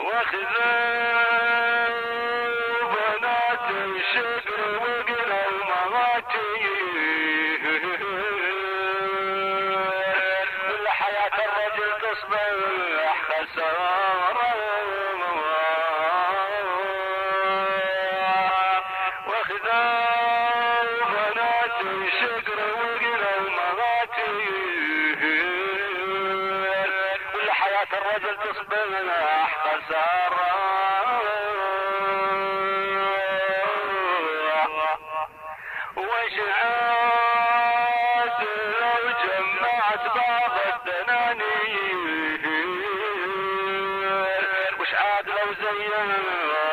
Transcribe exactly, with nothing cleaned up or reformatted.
واخذوا بنات الشقر وقلوا مماتي حياة الرجل تصبح خسارة واخذوا بنات الشقر وقلوا مماتي حياة الرجل تصبح خسارة وش عاد لو جمعت بعض الدنانير وش عاد لو زينت